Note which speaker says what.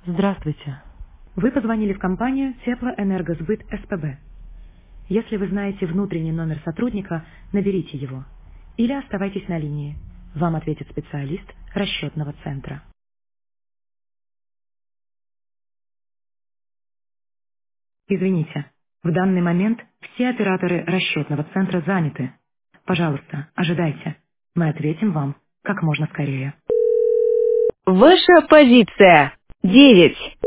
Speaker 1: Здравствуйте. Вы позвонили в компанию Теплоэнергосбыт СПБ. Если вы знаете внутренний номер сотрудника, наберите его. Или оставайтесь на линии. Вам ответит специалист расчетного центра. Извините, в данный момент все операторы расчетного центра заняты. Пожалуйста, ожидайте. Мы ответим вам как можно скорее.
Speaker 2: Ваша позиция 9.